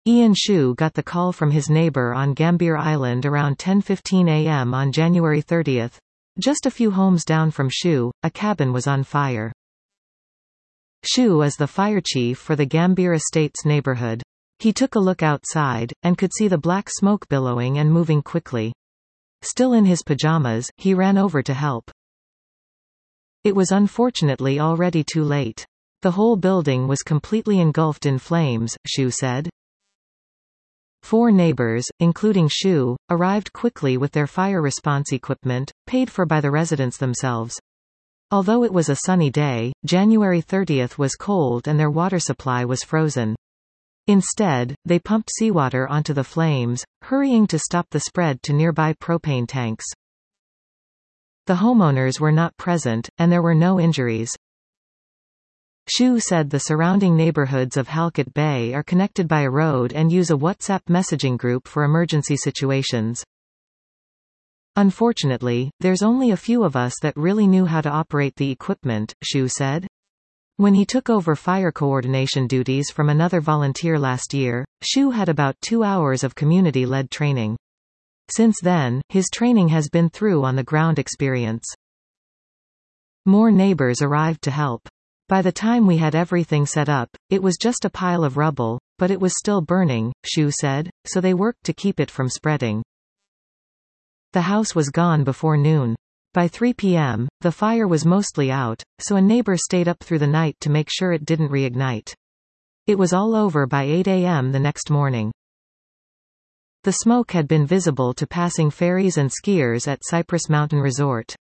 Ian Shu got the call from his neighbor on Gambier Island around 10:15 a.m. on January 30. Just a few homes down from Shu, a cabin was on fire. Shu is the fire chief for the Gambier Estates neighborhood. He took a look outside, and could see the black smoke billowing and moving quickly. Still in his pajamas, he ran over to help. It was unfortunately already too late. The whole building was completely engulfed in flames, Shu said. 4 neighbors, including Shu, arrived quickly with their fire response equipment, paid for by the residents themselves. Although it was a sunny day, January 30 was cold and their water supply was frozen. Instead, they pumped seawater onto the flames, hurrying to stop the spread to nearby propane tanks. The homeowners were not present, and there were no injuries. Shu said the surrounding neighborhoods of Halkett Bay are connected by a road and use a WhatsApp messaging group for emergency situations. Unfortunately, there's only a few of us that really knew how to operate the equipment, Shu said. When he took over fire coordination duties from another volunteer last year, Shu had about 2 hours of community-led training. Since then, his training has been through on-the-ground experience. More neighbors arrived to help. By the time we had everything set up, it was just a pile of rubble, but it was still burning, Shu said, so they worked to keep it from spreading. The house was gone before noon. By 3 p.m., the fire was mostly out, so a neighbor stayed up through the night to make sure it didn't reignite. It was all over by 8 a.m. the next morning. The smoke had been visible to passing ferries and skiers at Cypress Mountain Resort.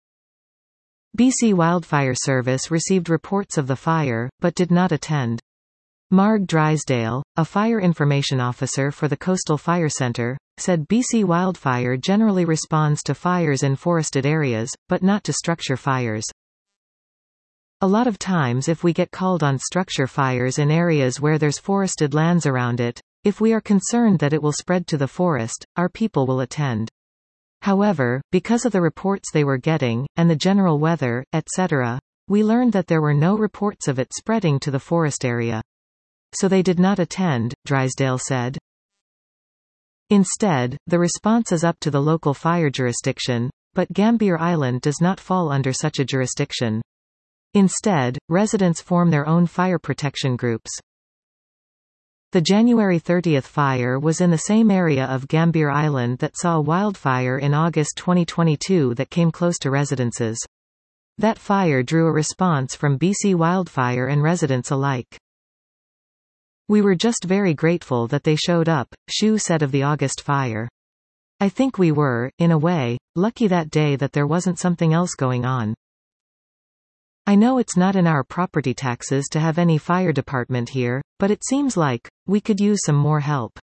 BC Wildfire Service received reports of the fire, but did not attend. Marg Drysdale, a fire information officer for the Coastal Fire Centre, said BC Wildfire generally responds to fires in forested areas, but not to structure fires. A lot of times if we get called on structure fires in areas where there's forested lands around it, if we are concerned that it will spread to the forest, our people will attend. However, because of the reports they were getting, and the general weather, etc., we learned that there were no reports of it spreading to the forest area. So they did not attend, Drysdale said. Instead, the response is up to the local fire jurisdiction, but Gambier Island does not fall under such a jurisdiction. Instead, residents form their own fire protection groups. The January 30 fire was in the same area of Gambier Island that saw a wildfire in August 2022 that came close to residences. That fire drew a response from BC Wildfire and residents alike. We were just very grateful that they showed up, Shu said of the August fire. I think we were, in a way, lucky that day that there wasn't something else going on. I know it's not in our property taxes to have any fire department here, but it seems like we could use some more help.